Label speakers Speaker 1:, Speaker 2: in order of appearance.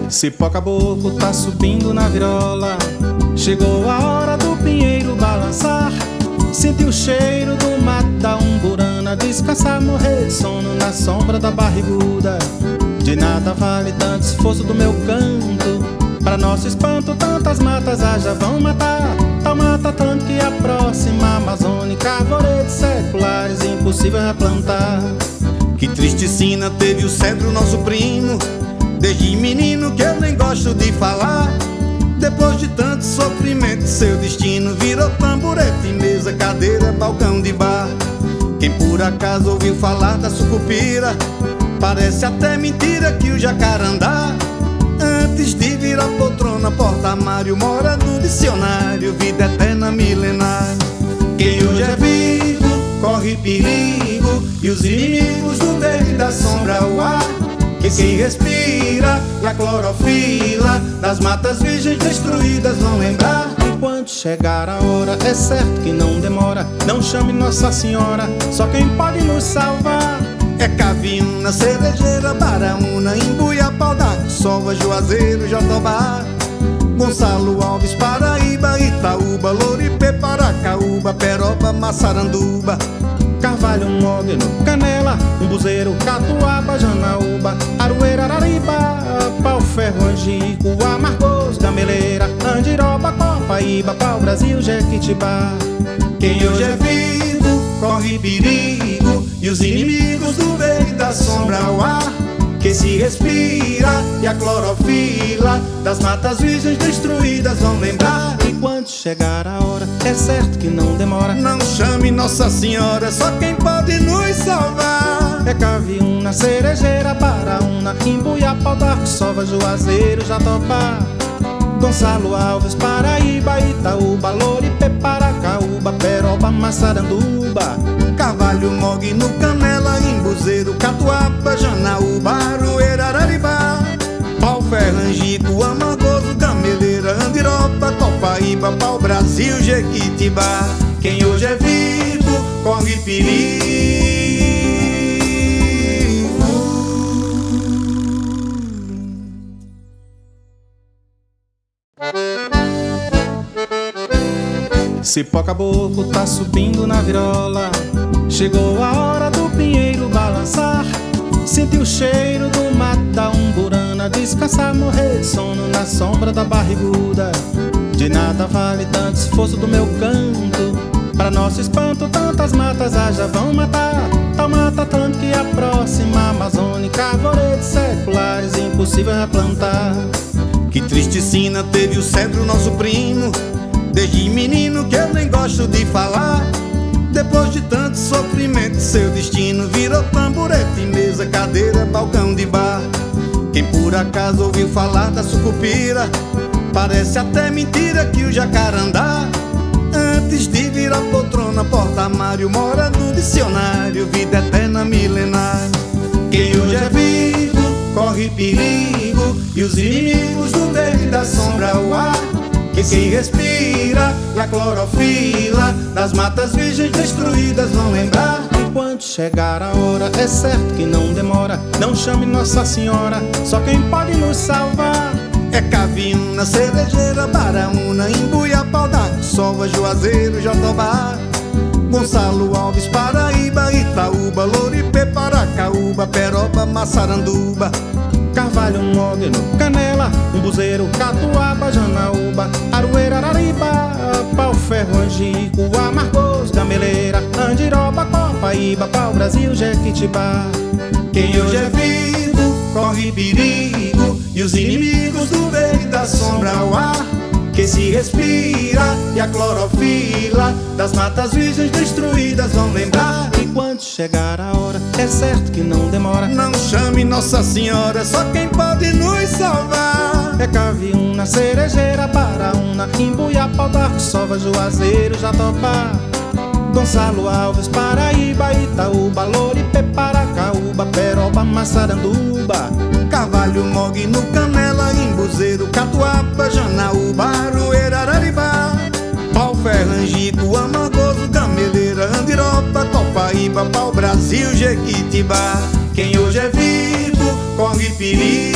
Speaker 1: Cipó caboclo tá subindo na virola. Chegou a hora do pinheiro balançar. Senti o cheiro do mato da umburana. Descansar, morrer de sono na sombra da barriguda. De nada vale tanto esforço do meu canto. Pra nosso espanto tantas matas já vão matar. Tal mata tanto que a próxima amazônica arvoredos seculares impossível replantar.
Speaker 2: Que triste sina teve o cedro nosso primo. Desde menino que eu nem gosto de falar. Depois de tanto sofrimento, seu destino virou tamborete, mesa, cadeira, balcão de bar. Quem por acaso ouviu falar da sucupira, parece até mentira que o jacarandá, antes de virar poltrona, porta-mário, mora no dicionário, vida eterna milenar. Quem hoje é vivo corre perigo, e os inimigos do verde da sombra o ar que se respira, e a clorofila das matas virgens destruídas vão lembrar.
Speaker 1: Enquanto chegar a hora, é certo que não demora. Não chame Nossa Senhora, só quem pode nos salvar
Speaker 2: é Caviúna, Cerejeira, Baraúna, Imbuia, Pau d'Arco, Sova, Juazeiro, Jatobá, Gonçalo Alves, Paraíba, Itaúba, Loripe, Paracaúba, Peroba, Massaranduba,
Speaker 1: Carvalho, Mogno, Canela, Umbuzeiro, Catuaba, Janaúba, Aroeira, Arariba, Pau Ferro, Angico, Amargoso, Gameleira, Andiroba, Copaíba, Pau Brasil, Jequitibá.
Speaker 2: Quem hoje é vivo corre perigo, e os inimigos do verde da sombra o ar que se respira, e a clorofila das matas virgens destruídas vão lembrar.
Speaker 1: Enquanto chegar a hora, é certo que não demora.
Speaker 2: Não chame Nossa Senhora, só quem pode nos salvar
Speaker 1: é Caviúna, Cerejeira, Baraúna, Imbuia, Pau d'Arco, Sova, Juazeiro, Jatobá, Gonçalo Alves, Paraíba, Itaúba, Loripe, Paracaúba, Peroba, Massaranduba,
Speaker 2: Carvalho, Mogno, Canela, Imbuzeiro, Catuaba, Janaúba, Aroeira, Araribá, Pau Ferro, Angico, Amargoso, Gameleira, Andiroba, Copaíba, Pau Brasil, Jequitibá. Quem hoje é vivo corre perigo.
Speaker 1: Cipó caboclo tá subindo na virola. Chegou a hora do pinheiro balançar. Senti o cheiro do mato da umburana. Descansar, morrer de sono na sombra da barriguda. De nada vale tanto esforço do meu canto. Pra nosso espanto tantas matas já vão matar. Tal mata tanto que a próxima amazônica arvoredos seculares impossível replantar.
Speaker 2: Que triste sina teve o cedro nosso primo. Desde menino que eu nem gosto de falar. Depois de tanto sofrimento, seu destino virou tamborete, mesa, cadeira, balcão de bar. Quem por acaso ouviu falar da sucupira, parece até mentira que o jacarandá, antes de virar poltrona, porta-mário, mora no dicionário, vida eterna milenar. Quem hoje é vivo corre perigo, e os inimigos do verde da sombra o ar que se respira, e a clorofila das matas virgens destruídas vão lembrar.
Speaker 1: Enquanto chegar a hora, é certo que não demora. Não chame Nossa Senhora, só quem pode nos salvar
Speaker 2: é Caviúna, Cerejeira, Baraúna, Imbuia, Pau d'Arco, Sova, Juazeiro, Jatobá, Gonçalo Alves, Paraíba, Itaúba, Loripe, Paracaúba, Peroba, Massaranduba,
Speaker 1: Carvalho, Mogno, Canela, Umbuzeiro, Catuaba, Janaúba, Aroeira, Arariba, Pau Ferro, Angico, Amargoso, Gameleira, Andiroba, Copaíba, Pau Brasil, Jequitibá.
Speaker 2: Quem hoje é vivo corre perigo, e os inimigos do verde da sombra o ar que se respira, e a clorofila das matas virgens destruídas vão lembrar.
Speaker 1: Enquanto chegar a hora, é certo que não demora.
Speaker 2: Não chame Nossa Senhora, só quem pode nos salvar
Speaker 1: é Caviúna, Cerejeira, Baraúna, Imbuia, Pau d'Arco, Sova, Juazeiro, Jatobá, Gonçalo Alves, Paraíba, Itaúba, Loripe, Paracaúba, Peroba, Massaranduba,
Speaker 2: Carvalho, Mogno, Canela, Imbuzeiro, Catuaba, Janaúba, Aroeira, Araribá, Pau Ferro, Angico, Amargoso, Gameleira, Andiroba, Copaíba, Pau Brasil, Jequitibá. Quem hoje é vivo corre perigo.